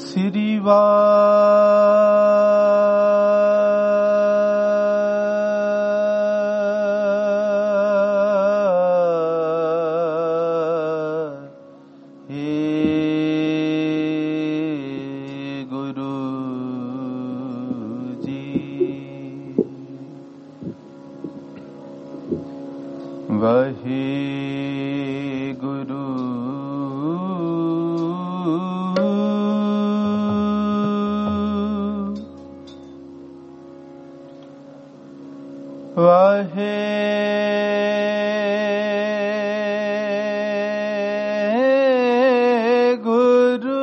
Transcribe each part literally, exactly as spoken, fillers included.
श्रीवा वहे गुरु वहे गुरु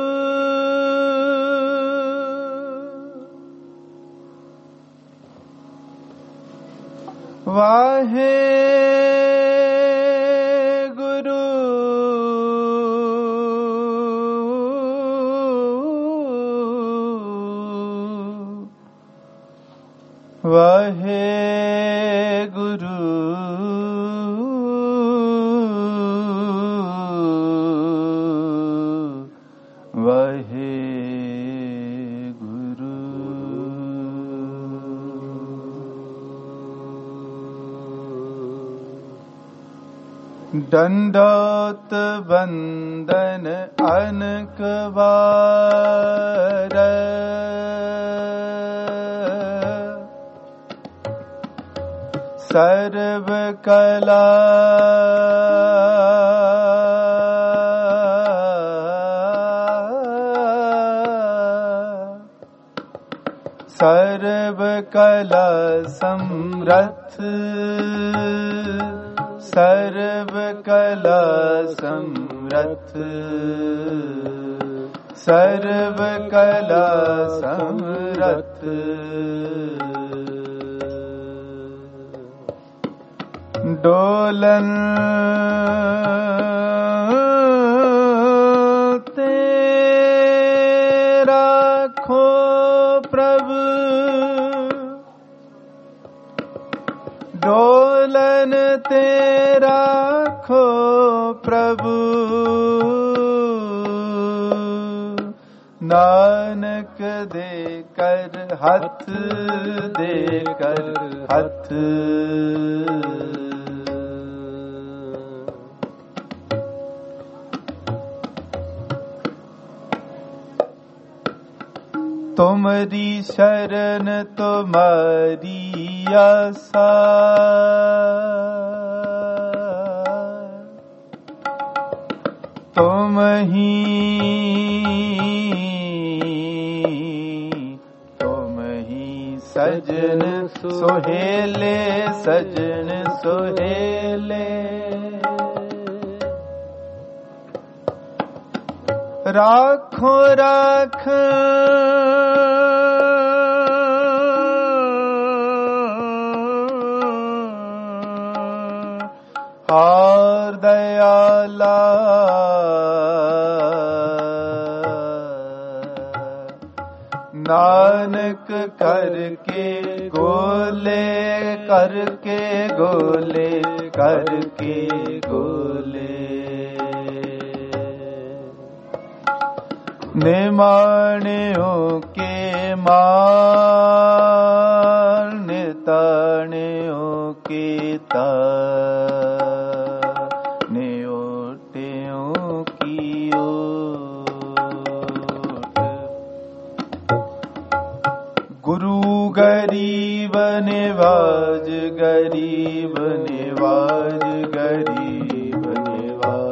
वहे वहे गुरु वहे गुरु दंडोत बंदन अनक बार सर्व कला सर्व कला समर्थ सर्व कला समर्थ सर्व कला समर्थ डोलन तेरा खो प्रभु डोलन तेरा खो प्रभु नानक दे कर हथ दे कर हथ तुम्हारी शरण तुम्हारी आसा तुम ही तुम ही सजन सोहेले सजन सोहेले राखो राख हार दयाला नानक करके गोले करके गोले करके गोले निमाणियों के मार निताणियों के तार नियोटियों की ओट गुरु गरीब निवाज गरीब निवाज गरीब निवाज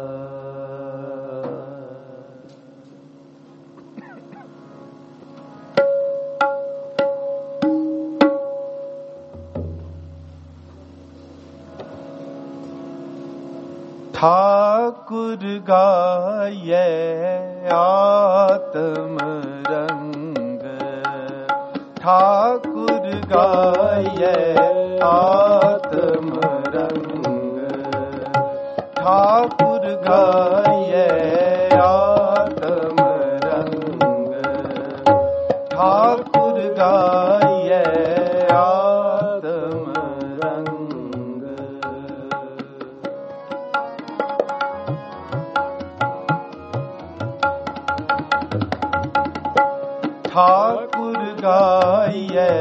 ठाकुर गाये आत्म रंग ठाकुर गाये आत्म रंग ठाकुर गाये आत्म रंग ठाकुर गाये आत्म रंग ठाकुर गाइए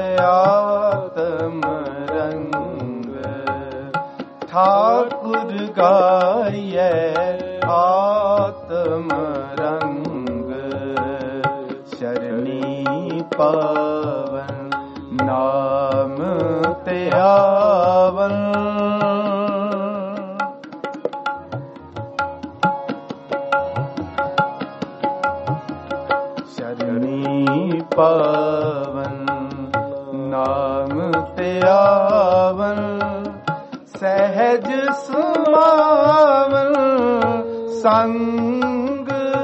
आत्म रंग, ठाकुर गाइए आत्म रंग, शरणी पावन नाम त्यावन, शरणी पावन नाम त्यावन, सहज सुमावन संग,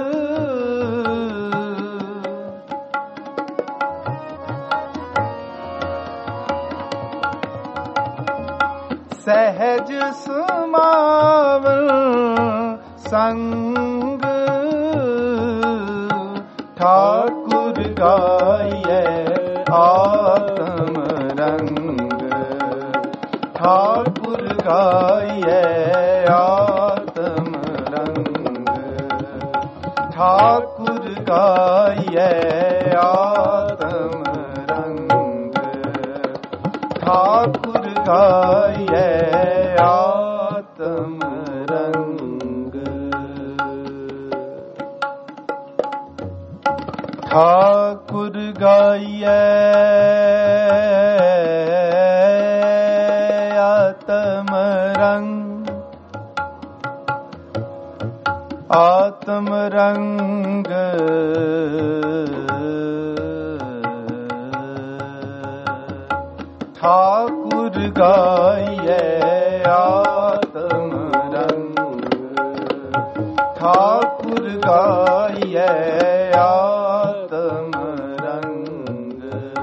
सहज सुमावन संग, ठाकुर गाइए आत्म रंग, ठाकुर गाइए आत्म रंग, ठाकुर गाइए आत्म रंग, ठाकुर गाइए आत्म रंग, ठाकुर गाइए आत्म रंग, आत्म रंग, ठाकुर गाइए आत्म रंग, ठाकुर गाइए आत्म रंग,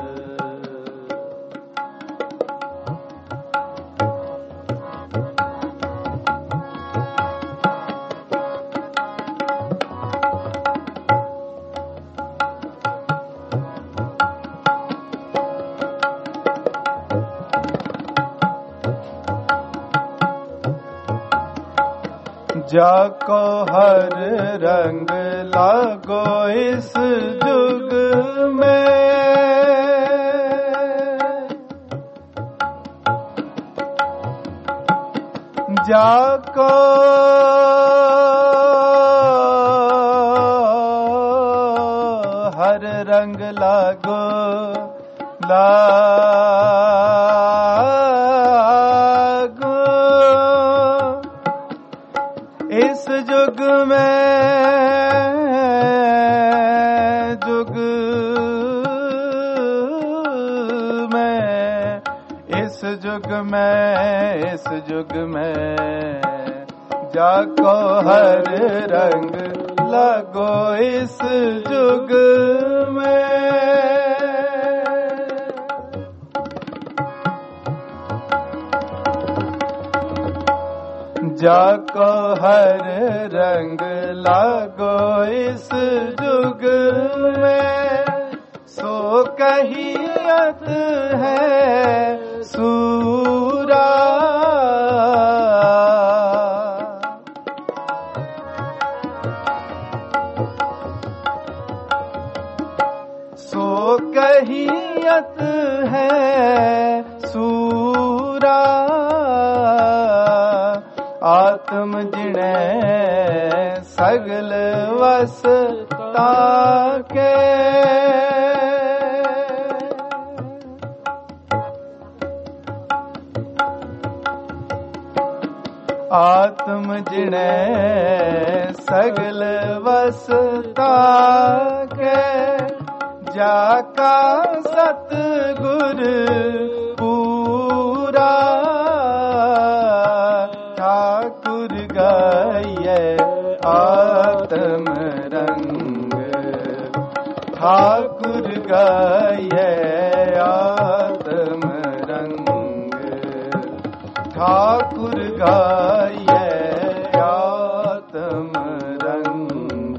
जाको हर रंग लागो इस जुग में, जाको हर रंग लागो लागो इस जुग में, जुग में, इस जुग में, इस जुग में, जाको हर रंग लगो इस जुग में, जाको हर रंग लागो इस जुग में, सो कहियत है सूरा, सो कहियत है सूरा, आत्म जिणे सगल वस ताके, आत्म जिणे सगल वस ताके, जाका सतगुर पूरा, ठाकुर गाइए आत्म रंग, ठाकुर गाइए आत्म रंग, ठाकुर गाइए आत्म रंग,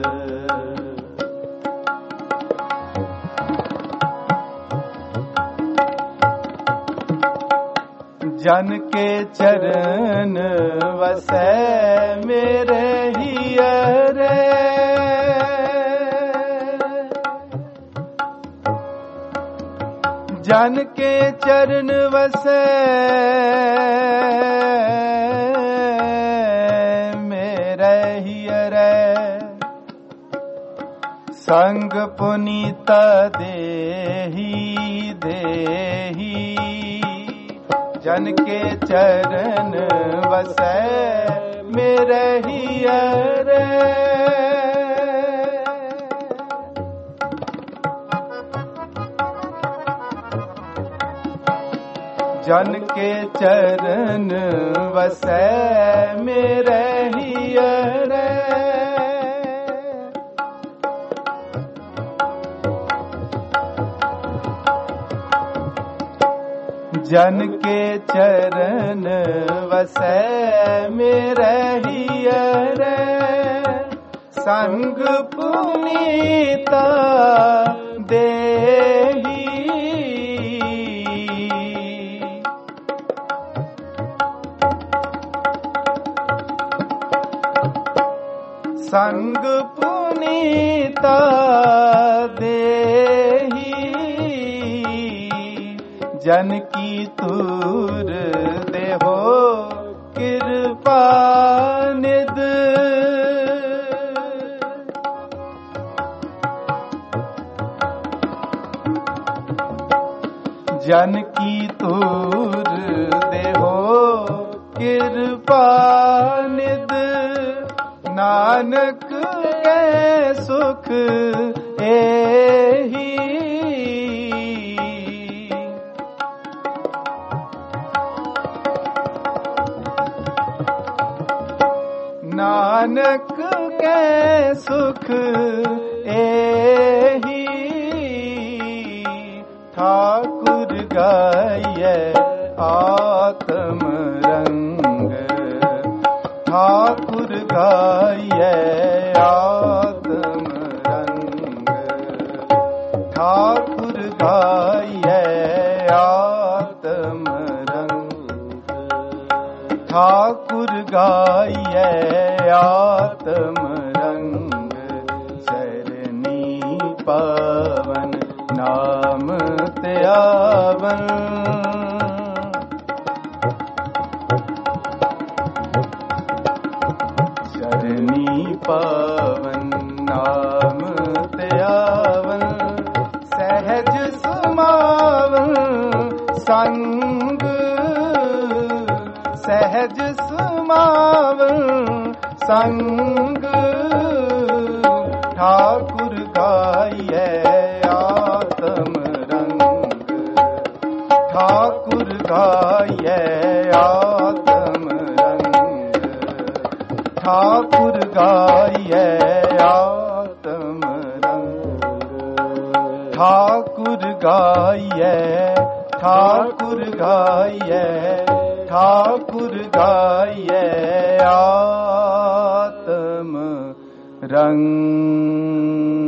जन के चरण वसै मेरे हियरे, जन के चरण वसै मेरे हियरै संग पुनीता देही देही जन के चरण वसै मेरे हियरै जन के चरण वसै मेरे हियरै जन के चरण वसै मेरे हियरै संग पुनीता देही संग पुनीता देही जन की तूर देहो कृपा निध जन की तूर देहो कृपा निध नानक के सुख एही नानक के सुख एही ठाकुर गाये आत्म रंग ठाकुर गाये आत्म रंग ठाकुर गाये आत्म रंग ठाकुर गाये आत्म रंग शरणी पावन नाम त्यावन शरणी पावन नाम त्यावन सहज समावन संग सहज समावन संग ठाकुर गाये आत्म रंग ठाकुर गाये आत्म रंग ठाकुर गाये आत्म रंग ठाकुर गाये ठाकुर गाये ठाकुर गाये आत्म रंग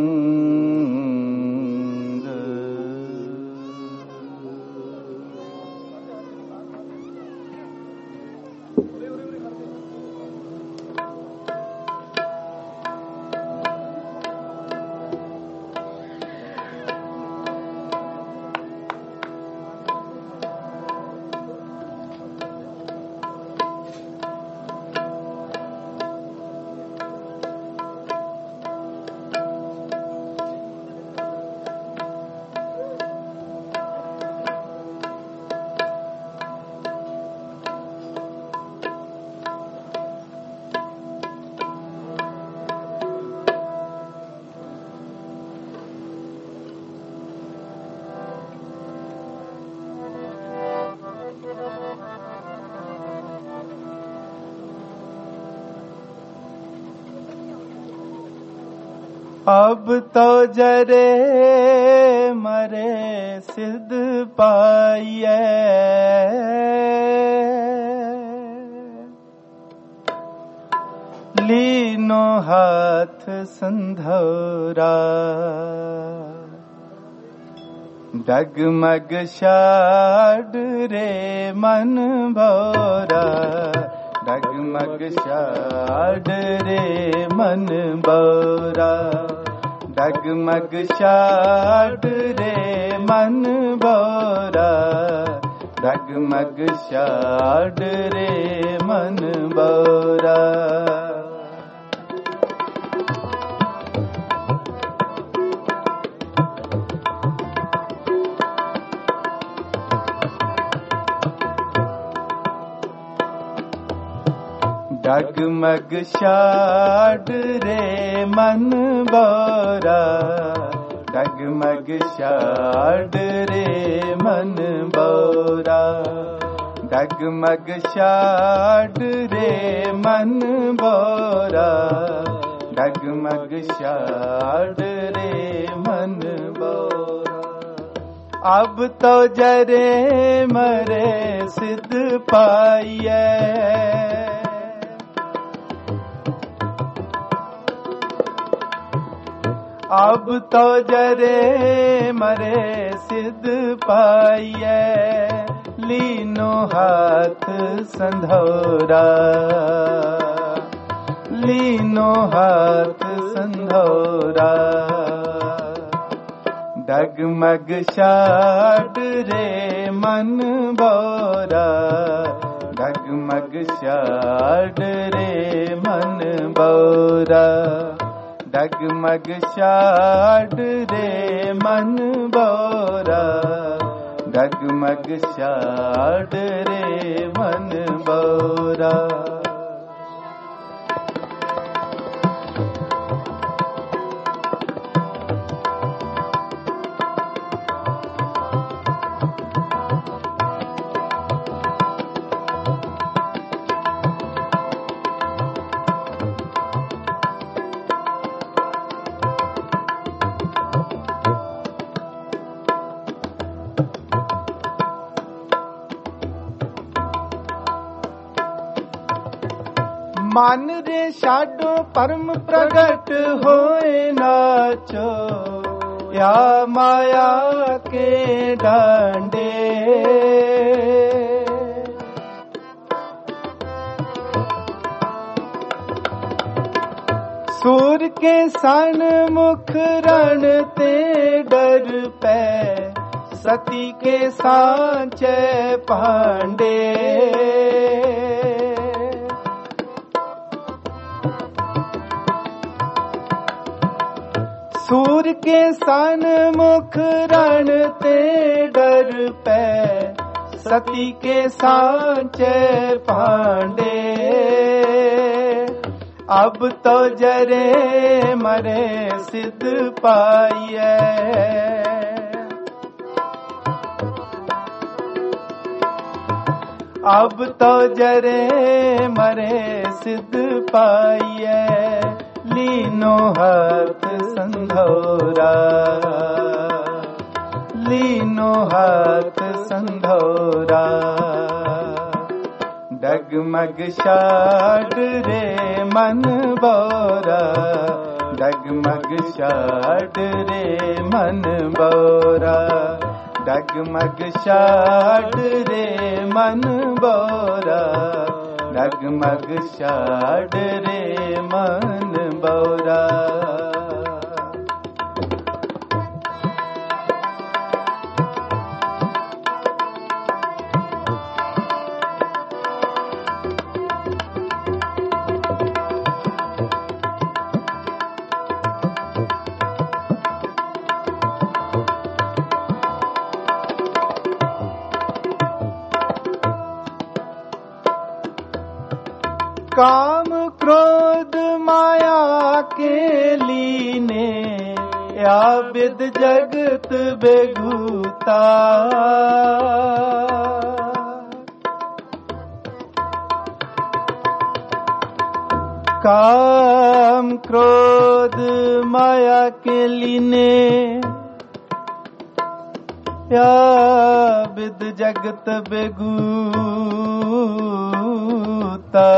अब तो जरे मरे सिद्ध पाइए लीनो हाथ संधौरा डगमग शाड रे मन भौरा डगमग शाड रे मन भौरा डगमग शाड रे मन बोरा, डगमग शाड रे मन बोरा। डगमग शाड रे मन बोरा, डगमग शाड रे मन बोरा, डगमग शाड रे मन बोरा, डगमग शाड रे मन बोरा। अब तो जरे मरे सिद्ध पाइए, अब तो जरे मरे सिद्ध पाइए, लीनो हाथ संधोरा, लीनो हाथ संधोरा। डगमग शाड रे मन बोरा, डगमग शाड रे मन बोरा, डगमग शाड रे मन बोरा, डगमग शाड रे मन बोरा। मान रे शाडो परम प्रगट होए नाचो, या माया के डांडे। सूर के सन मुख रण ते डर पे, सती के सांचे पांडे। सूर के सन मुख रण ते डर पे, सती के सांचे पांडे। अब तो जरे मरे सिद्ध पाइए, अब तो जरे मरे सिद्ध पाइए, लीनो हाथ संधोरा, लीनो हाथ संधोरा। डगमग शाड रे मन बोरा, डगमग शाड रे मन बोरा, डगमग शाड रे मन बोरा, डगमग शाड रे मन बोरा। काम क्रोध माया के लीने, या विद जगत बेगूता। काम क्रोध माया के लीने, या विद जगत बेगूता।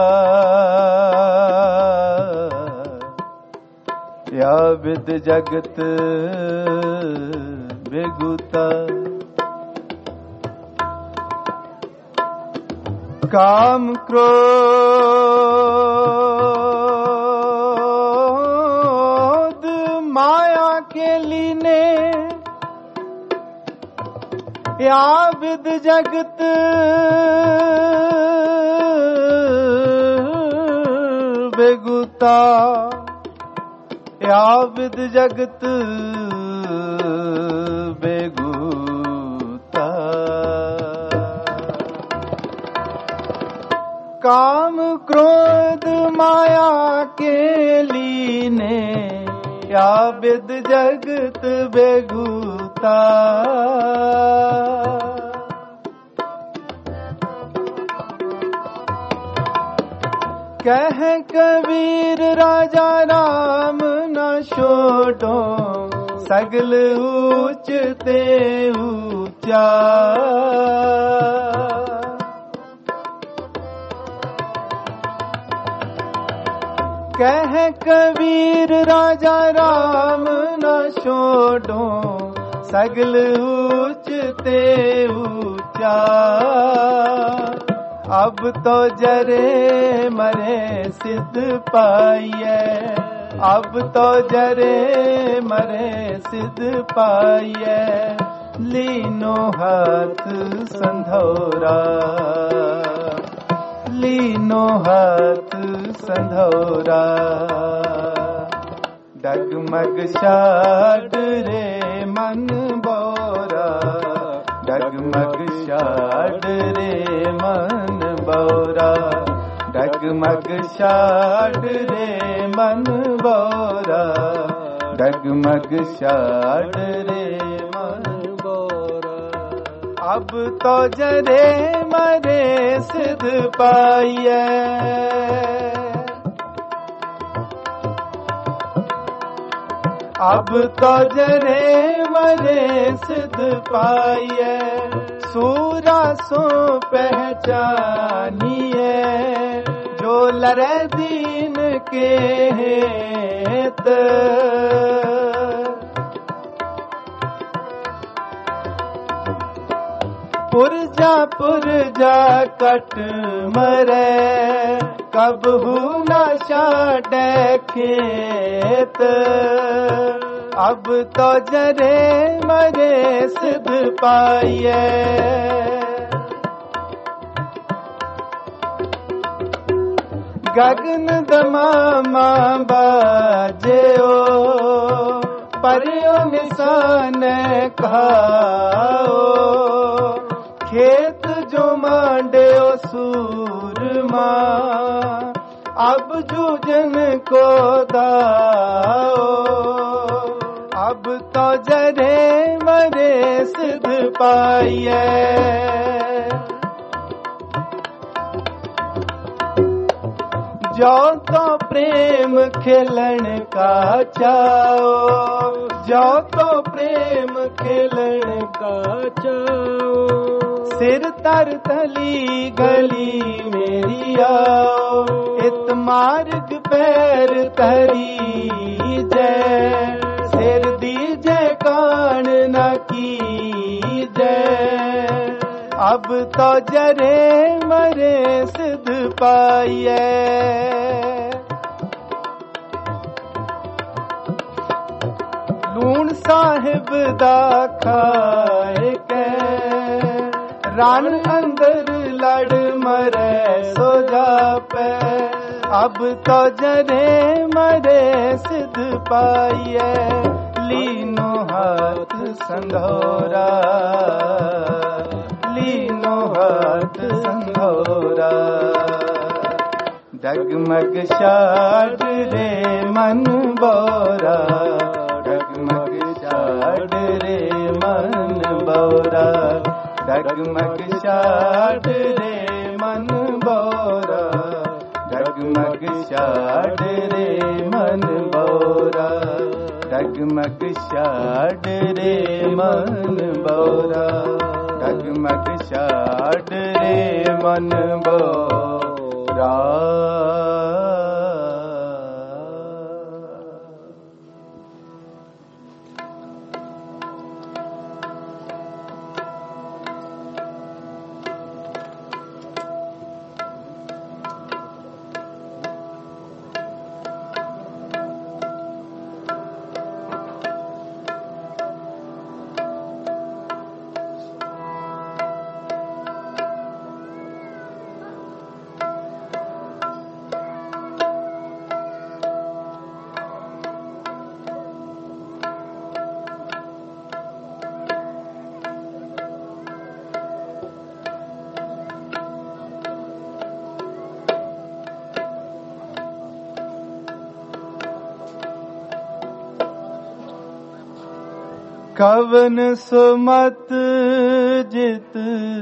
या विद जगत बेगूता। काम क्रोध माया या विद जगत बेगुता, या विद जगत बेगुता। काम क्रोध माया के लीने, या विद जगत बेगुता। कह कबीर राजा राम न छोड़ो, सगल ऊंच ते ऊंचा। कह कबीर राजा राम न छोड़ो, सगल ऊंच ते ऊंचा। अब तो जरे मरे सिद्ध पाइए, अब तो जरे मरे सिद्ध पाइए। लीनो हाथ संधौरा, लीनो हाथ संधौरा। डगमग शाड रे मन बोरा, डगमग शाड रे मन बोरा। डगमग शाड रे मन बोरा, डगमग शाड रे मन बोरा। अब तो जरे मरे सिद्ध पाइए, अब तो जरे मरे सिद्ध पाइए। सूरा सो पहचानिए, जो लरे दीन के हेत। पुरजा पुरजा कट मरे, कबहू न छाड़े खेत। अब तो जरे मरे सिद्ध पाइए, गगन दमामा बाजेओ, परियो निशान खाओ। खेत जो मांडो सूरमा, अब जूझन को दाओ। अब तो जरे मरे सिद्ध पाइए, जो तो प्रेम खेलन का चाओ, जो तो प्रेम खेलन का चाओ। सिर तर तली गली मेरी आओ, इत मार्ग पैर तरी जय। सिर दीजे कान न की जय, अब तो जरे मरे सिद्ध पाइए। लूण साहिब दा खाए के, रान अंदर लड़ मरे सो जापे। अब तो जरे मरे सिद्ध पाइए, लीनो हाथ संधौरा, लीनो हाथ संधौरा। डगमग शाड रे मन बोरा, डगमग शाड रे मन बोरा। डगमग शाड रे मन बोरा, डगमग शाड रे मन बोरा। डगमग शाड रे मन बोरा, डगमग शाड रे मन बोरा। कवन सुमत जित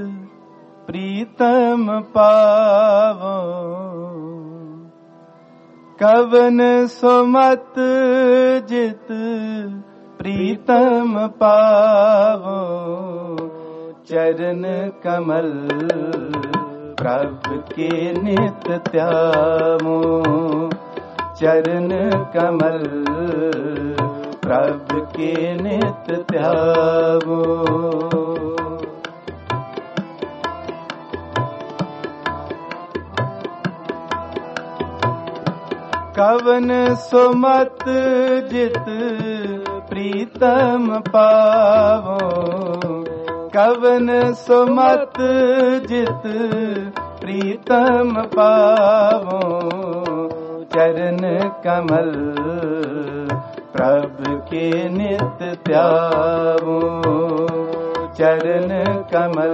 प्रीतम पावो, कवन सुमत जित प्रीतम पावो, चरण कमल प्रभु के नित त्यामो, चरण कमल प्रभु के नित त्यामो। कवन सुमत जित प्रीतम पावो, कवन सुमत जित प्रीतम पावो, चरण कमल प्रभु के नित त्यावो, चरण कमल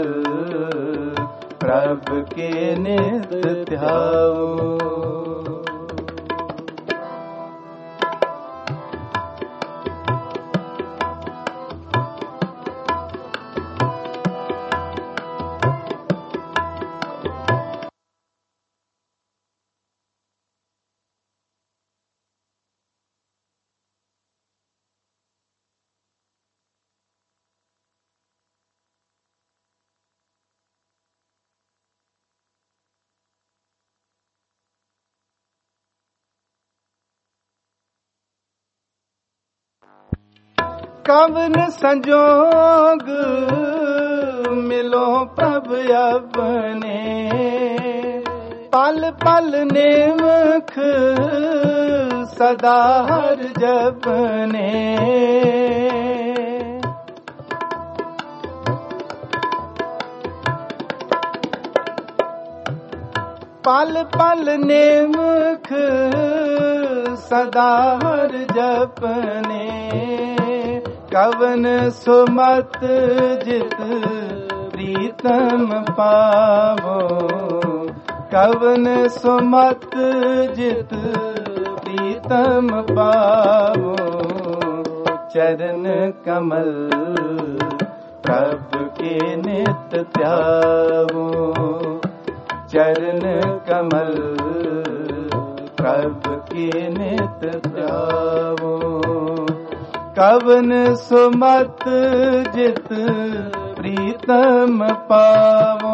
प्रभु के नित त्यावो। कवन संजोग मिलो प्रभु अपने, पल पल नेमख सदा हर जपने। पल पल नेमख सदा हर जपने, कवन सुमत जित प्रीतम पावो, कवन सुमत जित प्रीतम पावो, चरण कमल प्रभु के नित त्यावो, चरण कमल प्रभु के नित त्यावो। कवन सुमत जित प्रीतम पावो,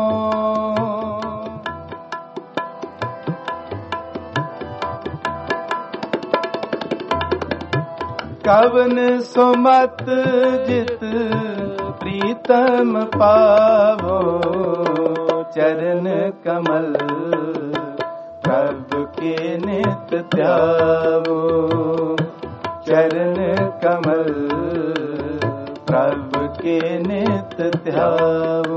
कवन सुमत जित प्रीतम पावो, चरण कमल प्रभु के नित त्यावो, चरण कमल प्रभु के नित त्यावो।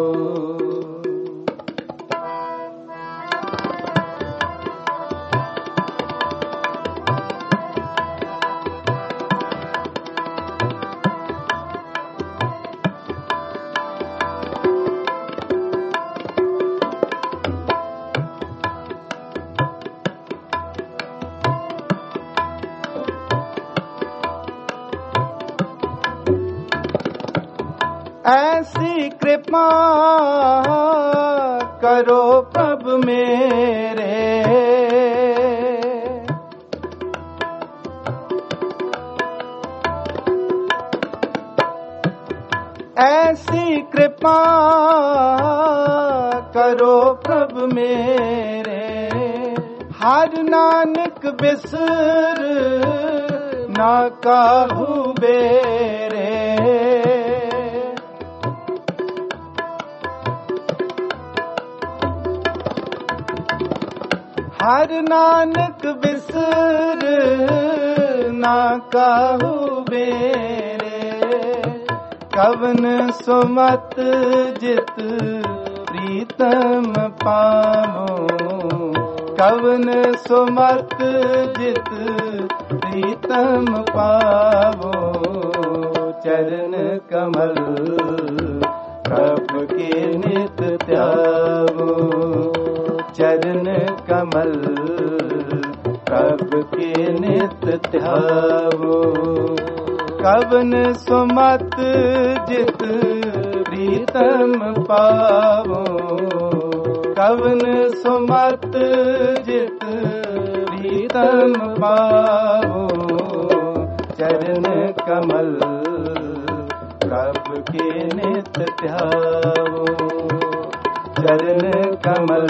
ऐसी कृपा करो प्रभु मेरे, ऐसी कृपा करो प्रभु मेरे, हर नानक बिसर ना काहू बेरे। हर नानक बिसर ना काहू बेरे, कवन सुमत जित प्रीतम पावो, कवन सुमत जित प्रीतम पावो, चरण कमल प्रभु के नित त्यावो, चरण कमल प्रभु के नित त्यावो। कवन सुमत जित प्रीतम पावो, कवन सुमत जित प्रीतम पावो। चरण कमल प्रभु के नित ध्यावो, चरण कमल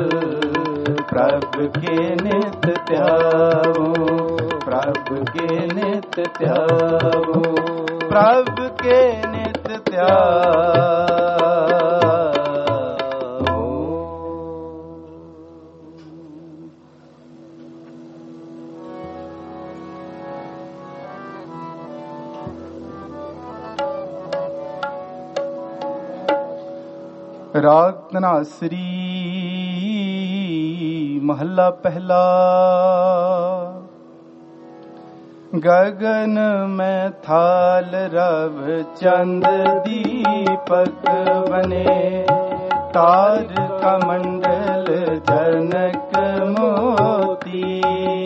प्रभु के नित ध्यावो, प्रभु के नित ध्यावो, प्रभु के नित ध्यावो। राग धनासरी महला पहला। गगन में थाल रव चंद दीपक बने, तार कमंडल जनक मोती।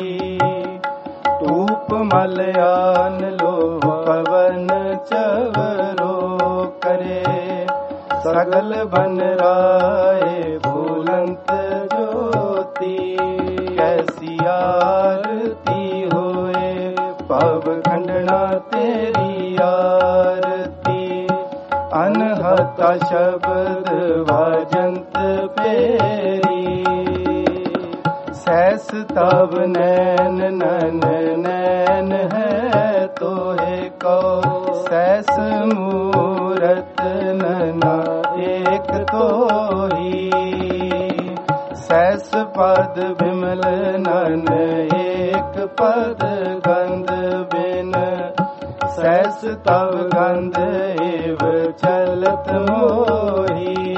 धूप मलयान लो पवन चवरो करे, सगल बन राय भूलंत ज्योति। कैसी आरती होए पव खंडना तेरी आरती, अनहता शब्द वाजंत पेरी। सहस तव नैन नन नैन है तोहे को, सहस मूरत नना एक तो ही। सहस पद विमल नन एक पद गंध बिन, सहस तव गंध एव चलत मोही।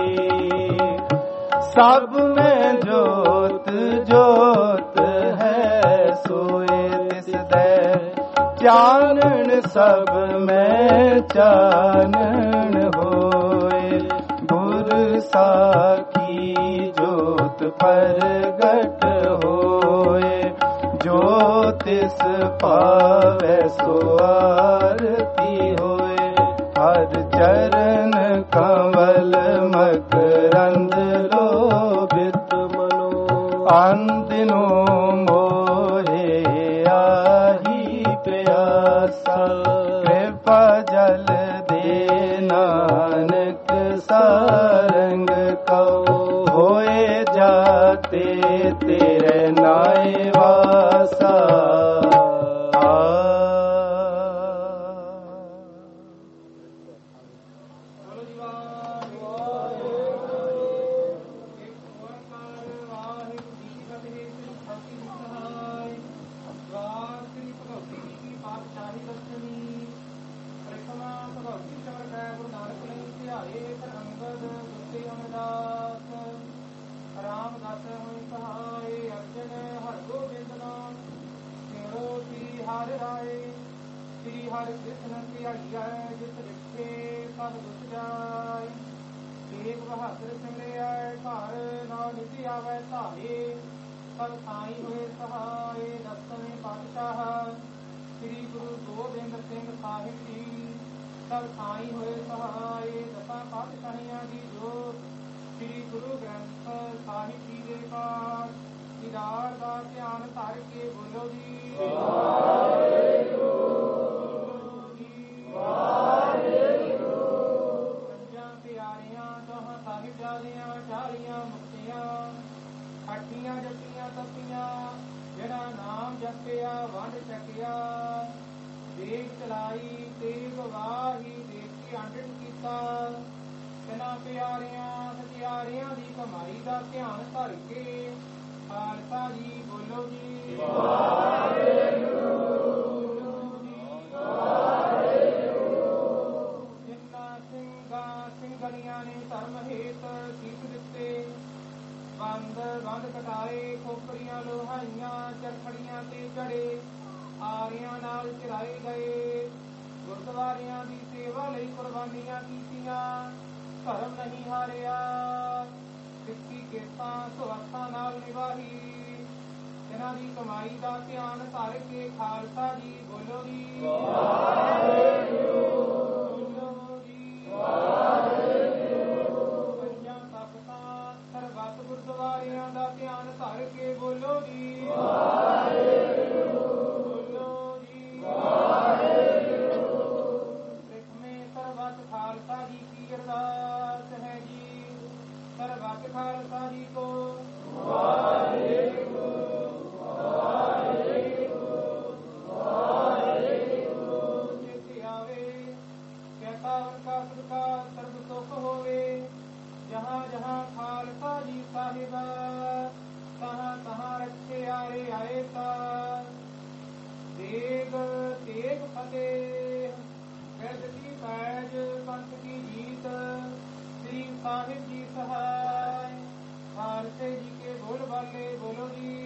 सब में जोत जोत है सोए तिस दे, चानन सब में चानन होए। गुर साखी जोत परगट होए, ज्योतिष पावै सो आरती होए। हर चरण कमल मकरंद लोभित मनो, अंदिनो मोहे आही प्यासा। कृपा जल दे नानक सारंग को, होए जाते तेरे नाय वासा। ਇਹਨਾਂ ਦੀ ਕਮਾਈ ਦਾ ਧਿਆਨ ਧਰ ਕੇ ਖਾਲਸਾ ਜੀ ਬੋਲੋ ਜੀ ਬੋਲੋ ਜੀ ਪੰਜਾਂ ਤਖਤਾਂ ਸਰਬੱਤ ਗੁਰਦੁਆਰਿਆਂ ਦਾ ਧਿਆਨ ਧਰ ਕੇ ਬੋਲੋ ਜੀ ਬੋਲੋ ਜੀ ਸਿੱਖਵੇਂ ਸਰਬੱਤ ਖਾਲਸਾ ਜੀ ਕੀ ਅਰਦਾਸ ਹੈ ਜੀ। ਸਰਬੱਤ ਖਾਲਸਾ ਜੀ ਕੋ ਵਾਹਿਗੁਰੂ ਵਾਹਿਗੁਰੂ ਵਾਹਿਗੁਰੂ। ਜਿੱਥੇ ਆਵੇ ਕਹਿਤਾ ਉਨਕਾ ਸਦਕਾ ਸਰਬ ਸੁਖ ਹੋਵੇ। ਜਹਾਂ ਜਹਾਂ ਖਾਲਸਾ ਜੀ ਸਾਹਿਬ ਤਹਾਂ ਤਹਾਂ ਰੱਖੇ ਆਏ ਆਏ ਤਾ। ਦੇਗ ਤੇਗ ਫਤਿਹ ਵੈਦ ਕੀ ਪੈਜ ਪੰਥ ਕੀ ਜੀਤ ਸ੍ਰੀ ਸਾਹਿਬ ਜੀ ਸਹਾय। ਖਾਲਸੇ ਜੀ ਕੇ ਬੋਲ ਬਾਲੇ ਬੋਲੋ ਜੀ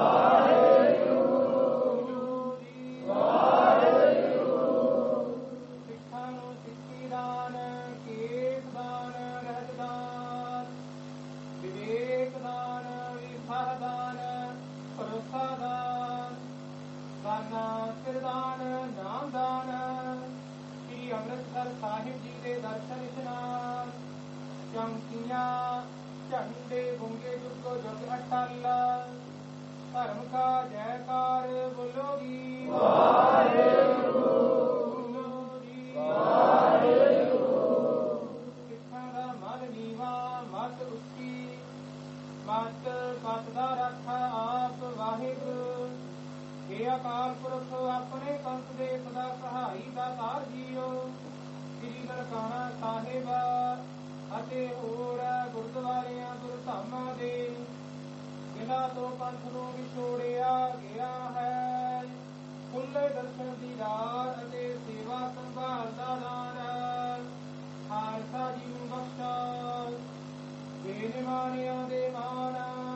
ਵਾਹਿਗੁਰੂ ਜੀ ਵਾਹਿਗੁਰੂ। ਸਿੱਖਾਂ ਨੂੰ ਸਿੱਖੀ ਦਾਨ ਕੇਸ ਦਾਨ ਰਹਿਤ ਦਾਨ ਵਿਵੇਕ ਦਾਨ ਵਿਸਾਹ ਦਾਨ ਭਰੋਸਾ ਦਾਨ ਦਾਨਾ ਸਿਰਦਾਨ ਨਾਮ ਦਾਨ। ਸ੍ਰੀ ਅੰਮ੍ਰਿਤਸਰ ਸਾਹਿਬ ਜੀ ਦੇ ਦਰਸ਼ਨ ਇਸ਼ਨਾਨ ਚੌਂਕੀਆਂ ਝੰਡੇ ਗੁੰਗੇ ਜੁਗੋ ਜੁਗ ਅਟਲ। ਧਰਮ ਕਾ ਜੈਕਾਰ ਬੋਲੋ ਜੀ ਵਾਹਿਗੁਰੂ ਬੋਲੋ ਜੀ ਵਾਹਿਗੁਰੂ। ਸਿੱਖਾਂ ਦਾ ਮਨ ਨੀਵਾ ਮਤ ਉੱਚੀ ਮਤ ਪਤ ਦਾ ਰੱਖਾ ਆਪ ਵਾਹਿਗੁਰੂ। हे ਅਕਾਲ ਪੁਰਖ ਆਪਣੇ ਕੰਸ ਦੇ ਸਦਾ ਸਹਾਈ ਦਾ ਤਾਰ ਜੀਓ। ਸ੍ਰੀ ਨਨਕਾਣਾ ਸਾਹਿਬ ਅਤੇ ਹੋਰ ਗੁਰਦੁਆਰਿਆਂ ਗੁਰਧਾਮਾਂ ਦੇ ਜਿਨ੍ਹਾਂ ਤੋਂ ਪੰਥ ਨੂੰ ਵਿਛੋੜਿਆ ਗਿਆ ਹੈ ਖੁੱਲੇ ਦਰਸ਼ਨ ਦੀ ਰਾਹ ਅਤੇ ਸੇਵਾ ਸੰਭਾਲ ਦਾ ਦਾਨ ਖਾਲਸਾ ਜੀ ਨੂੰ ਬਖਸ਼ਾ। ਬੇਨਿਮਾਣਿਆਂ ਦੇ ਮਾਣ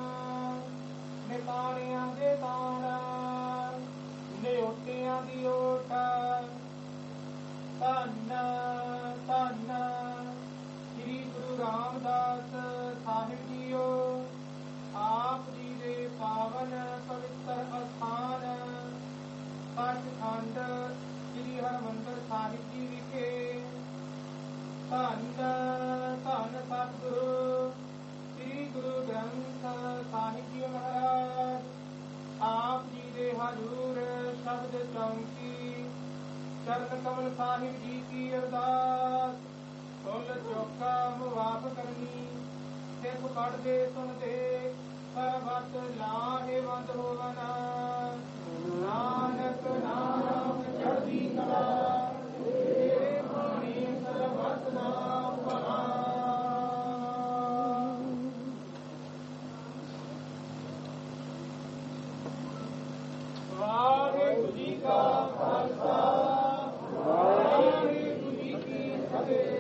ਨਿਤਾਣਿਆਂ ਦੇ ਤਾਣ ਨਿਓਟਿਆਂ ਦੀ ਓਟ ਧੰਨ ਧੰਨ ਸ੍ਰੀ ਗੁਰੂ ਰਾਮਦਾਸ ਸਾਹਿਬ ਜੀਓ। ਆਪ ਜੀ ਦੇ ਪਾਵਨ ਪਵਿੱਤਰ ਅਸਥਾਨ ਸੱਚਖੰਡ ਸ੍ਰੀ ਹਰਿਮੰਦਰ ਸਾਹਿਬ ਜੀ ਵਿਖੇ ਧੰਨ ਧੰਨ ਸਤਿਗੁਰੂ ਸ੍ਰੀ ਗੁਰੂ ਗ੍ਰੰਥ ਸਾਹਿਬ ਜੀ ਮਹਾਰਾਜ ਆਪ ਜੀ ਦੇ ਹਜ਼ੂਰ ਸ਼ਬਦ ਚੌਂਕੀ ਚਰਨ ਕਮਲ ਸਾਹਿਬ ਜੀ ਕੀ ਅਰਦਾਸ। ਫੁੱਲ ਚੌਕਾ ਮੁਆਫ ਕਰਨੀ ਸਿੱਖ ਪੜ੍ਹਦੇ ਸੁਣਦੇ ਸਰਬੱਤ ਲਾਹੇਵੰਦ ਹੋਵਨ। ਨਾਨਕ ਨਾਮ ਚੜ੍ਹਦੀ ਕਲਾ ਤੇਰੇ ਬਾਣੀ ਸਰਬੱਤ ਦਾ ਭਲਾ। ਵਾਹਿਗੁਰੂ ਜੀ ਕਾ ਖਾਲਸਾ ਵਾਹਿਗੁਰੂ ਜੀ ਕੀ ਫਤਿਹ।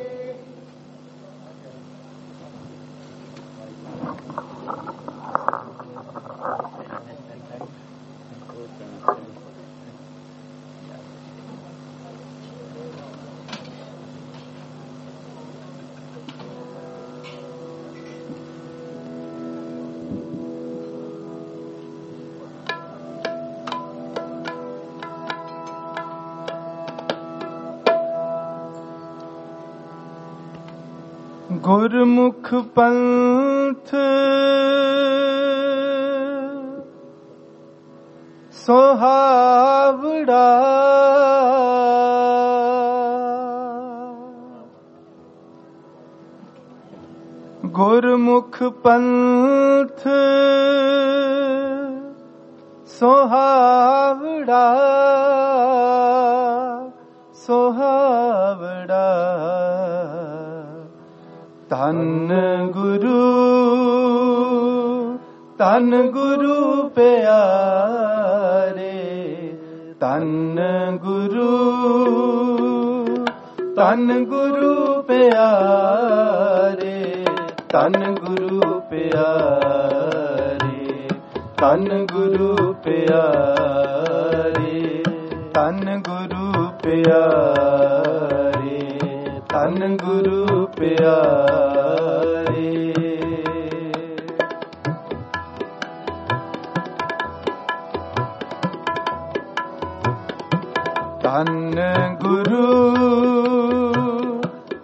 ਗੁਰਮੁਖ ਪੰਥ ਸੁਹਾਵੜਾ ਗੁਰਮੁਖ ਪੰਥ ਸੁਹਾਵੜਾ ਸੁਹਾਵੜਾ ਧੰਨ ਗੁਰੂ ਧੰਨ ਗੁਰੂ ਪਿਆਰੇ ਧੰਨ ਗੁਰੂ ਧੰਨ ਗੁਰੂ ਪਿਆਰੇ ਧੰਨ ਗੁਰੂ ਪਿਆਰੇ ਧੰਨ ਗੁਰੂ ਪਿਆਰੇ ਧੰਨ ਗੁਰੂ ਪਿਆਰੇ ਧੰਨ ਗੁਰੂ ਪਿਆਰੇ।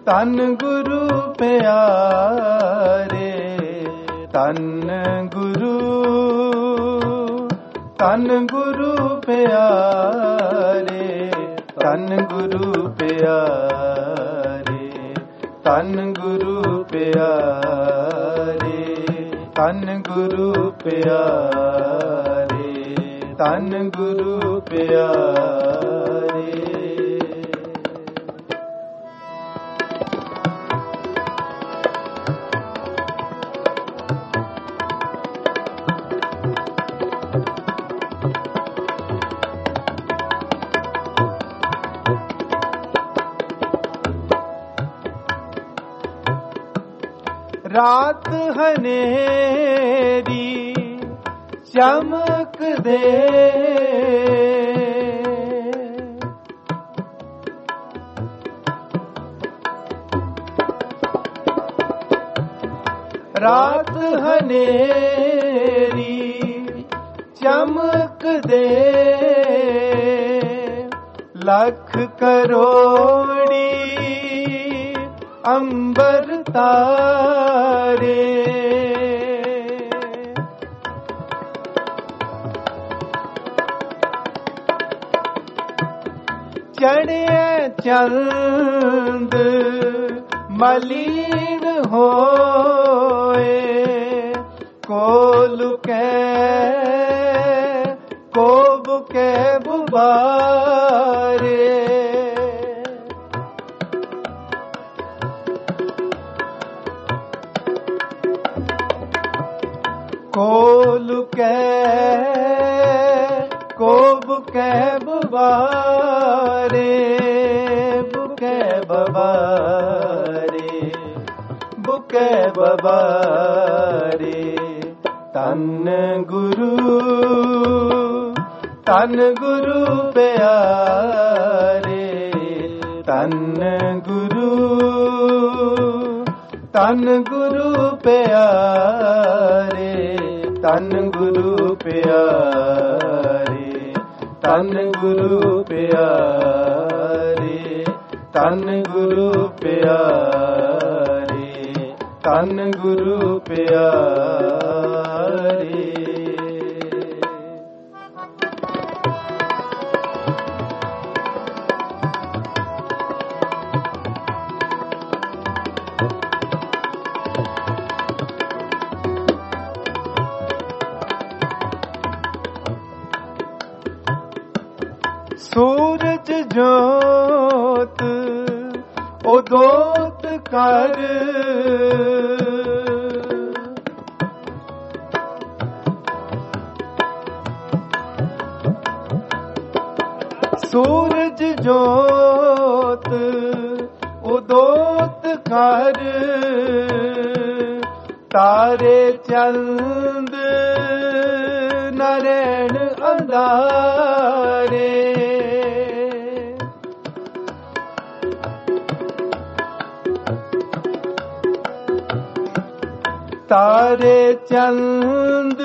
ਧੰਨ ਗੁਰੂ ਪਿਆਰੇ, ਧੰਨ ਗੁਰੂ, ਧੰਨ ਗੁਰੂ ਪਿਆਰੇ, ਧੰਨ ਗੁਰੂ ਪਿਆਰੇ, ਧੰਨ ਗੁਰੂ ਪਿਆਰੇ, ਧੰਨ ਗੁਰੂ ਪਿਆਰੇ, ਧੰਨ ਗੁਰੂ ਪਿਆਰੇ। ਰਾਤ ਹਨੇਰੀ ਚਮਕ ਦੇ, ਰਾਤ ਹਨੇਰੀ ਚਮਕ ਦੇ, ਲੱਖ ਕਰੋੜੀ ਅੰਬਰ ਤਾਰੇ, ਚੜ੍ਹਿਆ ਚੰਦ ਮਲੀਨ ਹੋਏ, ਕੋਲ ਕੈ ਕੋਬ ਕੈ ਬੁਬਾਰੇ, ਕੋਲ ਕੈ ਕੋਬ ਕੈ ਬੁਬਾਰੇ, ਬੁਕੈ ਬਬਾਰੇ, ਬੁਕੈ ਬਬਾਰੇ। ਧੰਨ ਗੁਰੂ, ਧੰਨ ਗੁਰੂ ਪਿਆਰੇ, ਧੰਨ ਗੁਰੂ, ਧੰਨ ਗੁਰੂ ਪਿਆਰੇ, ਧੰਨ ਗੁਰੂ ਪਿਆਰੇ, ਧੰਨ ਗੁਰੂ ਪਿਆਰੇ, ਧੰਨ ਗੁਰੂ ਪਿਆਰੇ, ਧੰਨ ਗੁਰੂ ਪਿਆਰੇ। ਸੂਰਜ ਜੋਤ ਉਦੋਤ ਕਰ, ਸੂਰਜ ਜੋਤ ਉਦੋਤ ਕਰ, ਤਾਰੇ ਚੰਦ ਨਰੈਣ ਅੰਧਾਰੇ, ਤਾਰੇ ਚੰਦ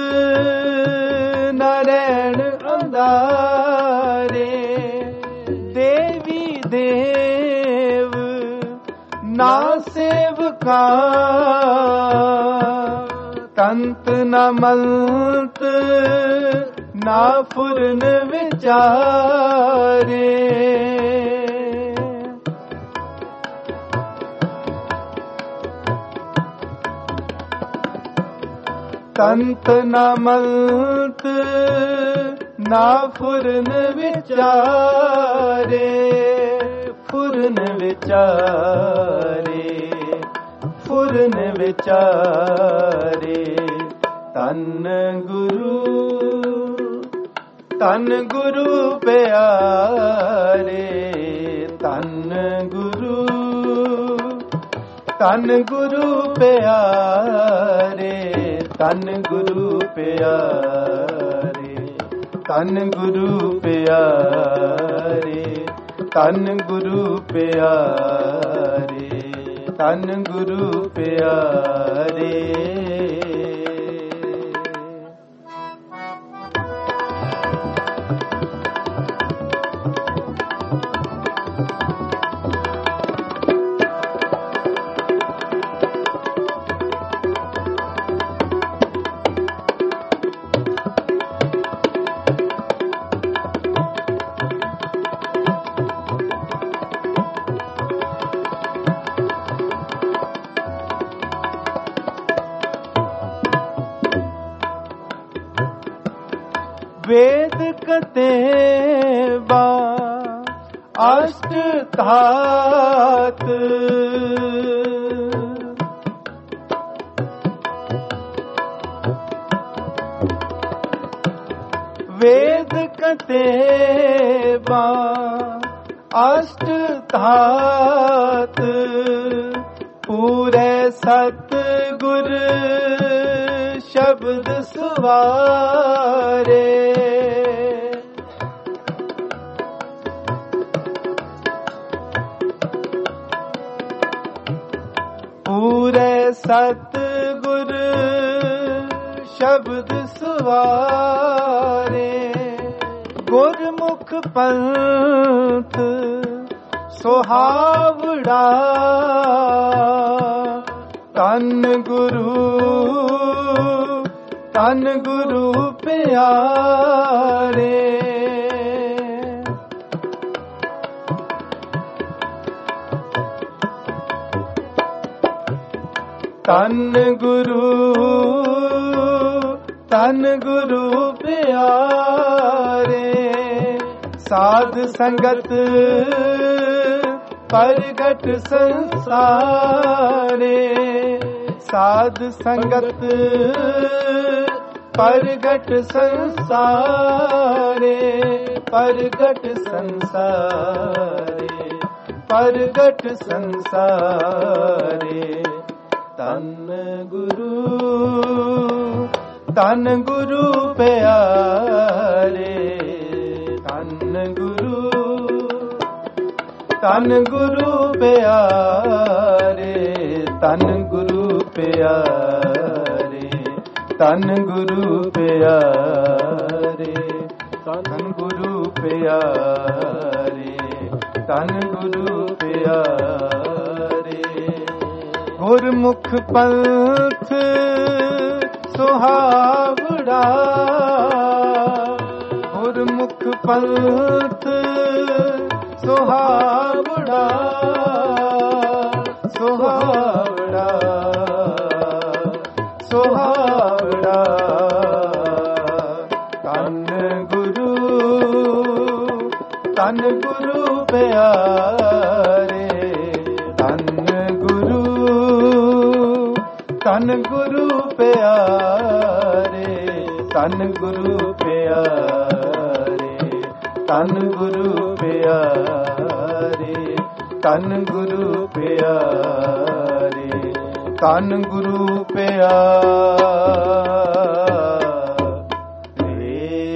ਨਰੈਣ ਅੰਧਾਰੇ, ਦੇਵੀ ਦੇਵ ਨਾ ਸੇਵਕਾ, ਤੰਤ ਨ ਮਲਤ ਨਾ ਫੁਰਨ ਵਿਚਾਰੇ, ਤੰਤ ਨ ਮਲਤ ਨਾ ਫੁਰਨ ਵਿਚਾਰੇ, ਫੁਰਨ ਵਿਚਾਰੇ, ਫੁਰਨ ਵਿਚਾਰੇ। ਧੰਨ ਗੁਰੂ, ਧੰਨ ਗੁਰੂ ਪਿਆਰੇ, ਧੰਨ ਗੁਰੂ, ਧੰਨ ਗੁਰੂ ਪਿਆਰੇ, ਧੰਨ ਗੁਰੂ ਪਿਆਰੇ, ਧੰਨ ਗੁਰੂ ਪਿਆਰੇ, ਧੰਨ ਗੁਰੂ ਪਿਆਰੇ, ਧੰਨ ਗੁਰੂ ਪਿਆਰੇ। वेद कतेबा अष्ट धात वेद कतेबा अष्ट धात पूरे सतगुर शब्द सुवारे पूरे सतगुर शब्द सुवारे गुरमुख पंथ सुहावड़ा तन गुरु तन गुरु प्यारे तन गुरु तन गुरु प्यारे साध संगत परगट संसारे साध संगत परगट संसारे परगट संसारे परगट संसारे तन गुरु तन गुरु प्यारे तन गुरु तन गुरु प्यारे तन गुरु प्यारे तन गुरु प्यारे तन गुरु प्यारे तन गुरु प्यारे गुरमुख पंथ सुहावड़ा गुरमुख पंथ सुहावड़ा सुहावड़ा सुहावड़ा तन गुरु तन गुरु प्यारे तन गुरु तन गुरु प्यारे तन गुरु प्यारे तन गुरु प्यारे तन गुरु प्यारे तन गुरु प्यारे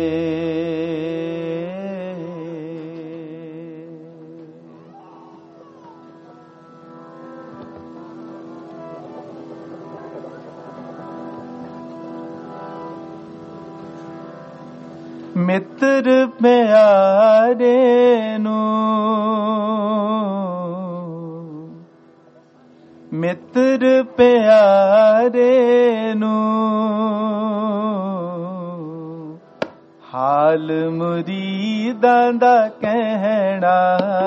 मित्र प्यारे नू मित्र प्यारे नू हाल मुरीदां दा कहना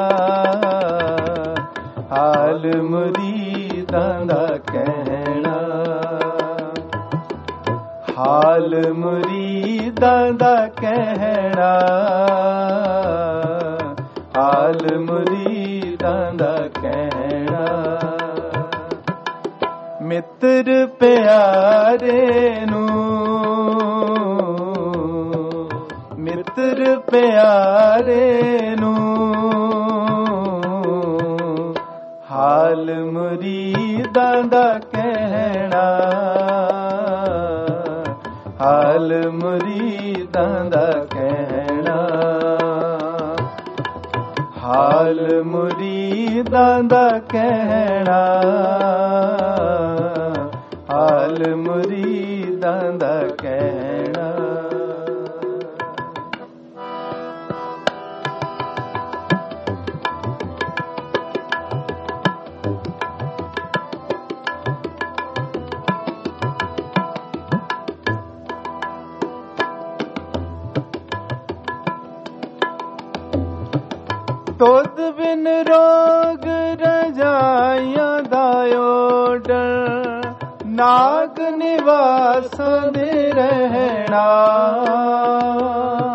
हाल मुरीदां दा कहना हाल मुरीदां दा कहना हाल मुरीदां दा कहना मित्र प्यारे नू मित्र प्यारे नू हाल मुरीदां दा कहना हाल मुरीदां दा कहना हाल मुरीदां दा कहना हाल मुरीदां दा कहना तुद बिन रोग रजाइयां दायो डर नाग निवास दे रहना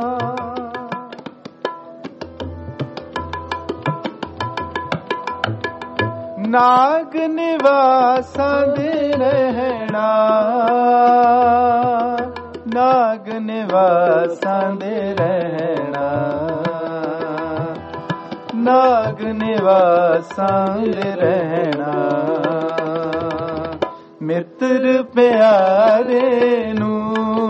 ਨਾਗ ਨਿਵਾਸਾਂ ਦੇ ਰਹਿਣਾ, ਨਾਗ ਨਿਵਾਸਾਂ ਦੇ ਰਹਿਣਾ, ਨਾਗ ਨਿਵਾਸਾਂ ਦੇ ਰਹਿਣਾ। ਮਿੱਤਰ ਪਿਆਰੇ ਨੂੰ,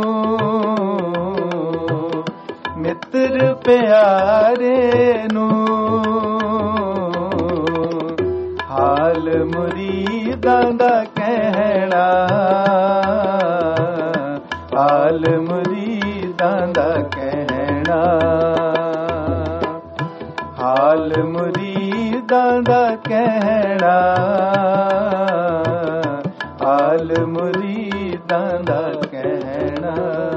ਮਿੱਤਰ ਪਿਆਰੇ ਨੂੰ, ਹਾਲ ਮੁਰੀਦਾਂ ਦਾ ਕਹਿਣਾ, ਹਾਲ ਮੁਰੀਦਾਂ ਦਾ ਕਹਿਣਾ, ਹਾਲ ਮੁਰੀਦਾਂ ਦਾ ਕਹਿਣਾ, ਹਾਲ ਮੁਰੀਦਾਂ ਦਾ ਕਹਿਣਾ।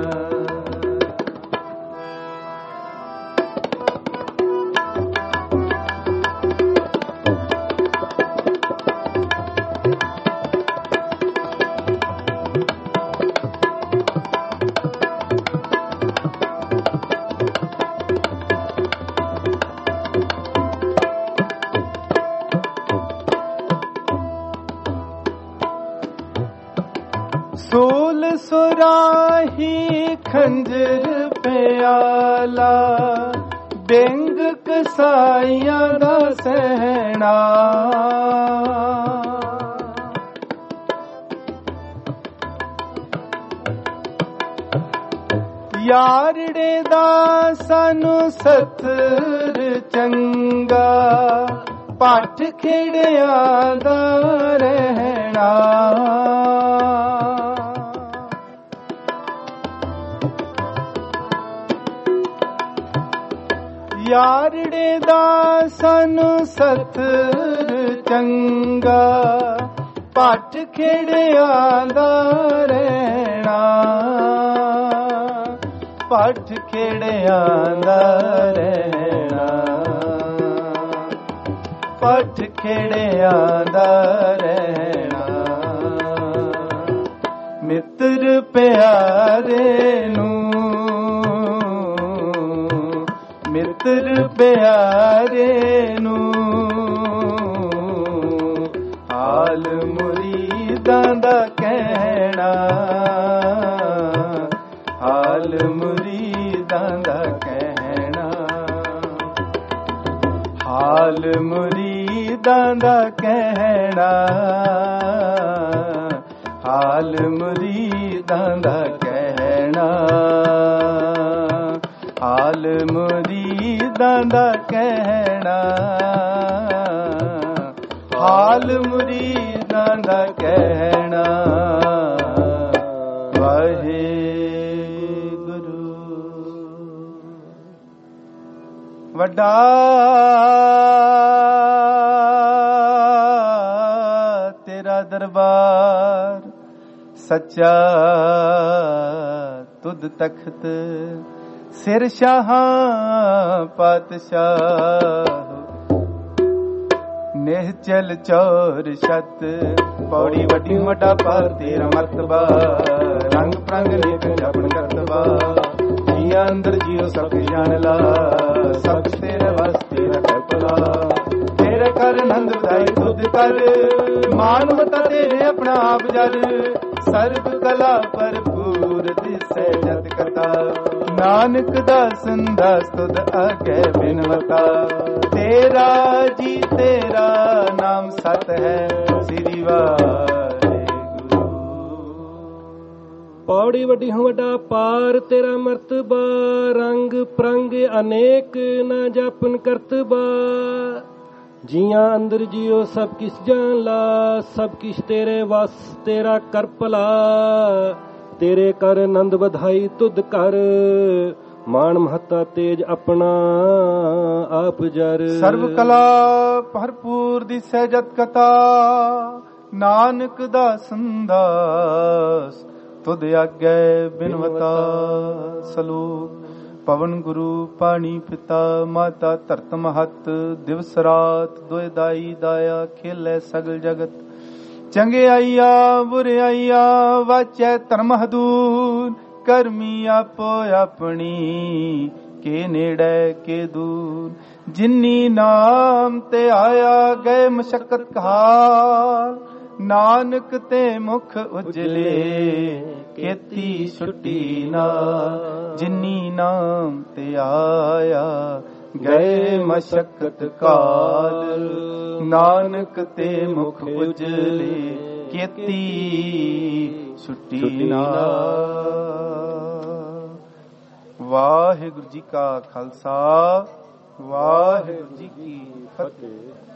ਸੋਲ ਸੁਰਾਹੀ ਖੰਜਰ ਪਿਆਲਾ, ਬੈਂਗ ਕਸਾਈਆਂ ਦਾ ਸਹਿਣਾ, ਯਾਰੜੇ ਦਾ ਸਾਨੂੰ ਸਤਰ ਚੰਗਾ, ਪਾਠ ਖੇੜਿਆਂ ਦਾ ਰਹਿਣਾ, ਯਾਰੜੇ ਦਾ ਸਾਨੂੰ ਸਤਰ ਚੰਗਾ, ਪਾਠ ਖੇੜਿਆਂ ਦਾ ਰਹਿਣਾ, ਪਾਠ ਖੇੜਿਆਂ ਦਾ ਰਹਿਣਾ, ਪਾਠ ਖੇੜਿਆਂ ਦਾ ਰਹਿਣਾ। ਮਿੱਤਰ ਪਿਆਰੇ ਨੂੰ, ਮਿੱਤਰ ਪਿਆਰੇ ਨੂੰ, ਹਾਲ ਮੁਰੀਦਾਂ ਦਾ ਕਹਿਣਾ, ਹਾਲ ਮੁਰੀਦਾਂ ਦਾ ਕਹਿਣਾ, ਹਾਲ ਮੁਰੀਦਾਂ ਦਾ ਕਹਿਣਾ, ਹਾਲ ਮੁਰੀਦਾਂ ਦਾ ਕਹਿਣਾ, ਹਾਲ ਮੁਰੀਦਾਂ ਦਾ ਕਹਿਣਾ, ਹਾਲ ਮੁਰੀਦਾਂ ਦਾ ਕਹਿਣਾ। ਵਾਹਿਗੁਰੂ। ਵੱਡਾ ਤੇਰਾ ਦਰਬਾਰ, ਸੱਚਾ ਤੁਧ ਤਖਤ, ਸਿਰ ਸ਼ਾਹਾਂ ਪਾਤਸ਼ਾਹ, ਨਿਹਚਲ ਚੌਰ ਛਤ, ਪੌੜੀ ਵੱਡੀ ਵੱਡਾ ਪਰ ਤੇਰਾ ਮਰਤਬਾ, ਰੰਗ ਪ੍ਰੰਗ ਲੇਖ ਜਪਨ ਕਰਤਬਾ, ਜੀਆ ਅੰਦਰ ਜੀਓ ਸਭ ਜਾਣ ਲਾ, ਸਭ ਤੇਰੇ ਵਸ ਤੇਰਾ ਕਰਪਲਾ, ਤੇਰੇ ਕਰ ਨੰਦ ਵਧਾਈ ਤੁਧ ਕਰ, ਮਾਨਵਤਾ ਤੇਰੇ ਆਪਣਾ ਆਪ ਜਰ, ਸਰਬ ਕਲਾ ਭਰਪੂਰ ਦਿਸੈ ਜਤ ਕਥਾ, ਨਾਨਕ ਦਾ ਸੰਦਾਸ ਤੁਧ ਆਗੇ ਬਿਨਵਤਾ, ਤੇਰਾ ਜੀ ਤੇਰਾ ਨਾਮ ਸਤ ਹੈ, ਸ੍ਰੀ ਵਾਹਿਗੁਰੂ। ਪੌੜੀ ਵੱਡੀ ਹੋ ਵੱਡਾ ਪਾਰ, ਤੇਰਾ ਮਰਤਬਾ, ਰੰਗ ਪ੍ਰੰਗ ਅਨੇਕ ਨਾ ਜਾਪਨ ਕਰਤਬਾ, ਜੀਆਂ ਅੰਦਰ ਜੀਓ ਸਭ ਕਿਸ ਜਾਣ ਲਾ, ਸਭ ਕਿਸ ਤੇਰੇ ਵਸ ਤੇਰਾ ਕਰ ਭਲਾ, ਤੇਰੇ ਕਰ ਆਨੰਦ ਵਧਾਈ ਤੁਧ ਕਰ, ਮਾਨ ਮਹੱਤਾ ਤੇਜ ਆਪਣਾ ਆਪ ਜਰ, ਸਰਬ ਕਲਾ ਭਰਪੂਰ ਦਿਸੈ ਜਤ ਕਥਾ, ਨਾਨਕ ਦਾ ਸੰਦਾਸ ਤੁਧ ਆਗੇ ਬਿਨਵਤਾ। ਸਲੋਕ। ਪਵਨ ਗੁਰੂ ਪਾਣੀ ਪਿਤਾ, ਮਾਤਾ ਧਰਤ ਮਹਤ, ਦਿਵਸ ਰਾਤ ਦੋਇ ਦਾਈ ਦਾਇਆ, ਖੇਲੇ ਸਗਲ ਜਗਤ, ਚੰਗਿਆਈਆ ਬੁਰਿਆਈਆ, ਵਾਚੈ ਧਰਮ ਹਦੂਰ, ਕਰਮੀ ਆਪੋ ਆਪਣੀ, ਕੇ ਨੇੜੇ ਕੇ ਦੂਰ। ਜਿਨੀ ਨਾਮ ਤੇ ਆਇਆ ਗਏ ਮਸ਼ਕਤ ਕਾਲ, ਨਾਨਕ ਤੇ ਮੁਖ ਉਜਲੇ ਕੀਤੀ ਛੁੱਟੀ ਨਾ। ਜਿਨੀ ਨਾਮ ਤੇ ਆਇਆ ਗਏ ਮਸ਼ਕਤ ਕਾਲ, ਨਾਨਕ ਤੇ ਮੁਖ ਉਜਲੇ ਕੀਤੀ ਛੁੱਟੀ ਨਾ। ਵਾਹਿਗੁਰੂ ਜੀ ਕਾ ਖਾਲਸਾ, ਵਾਹਿਗੁਰੂ ਜੀ ਕੀ ਫਤਿਹ।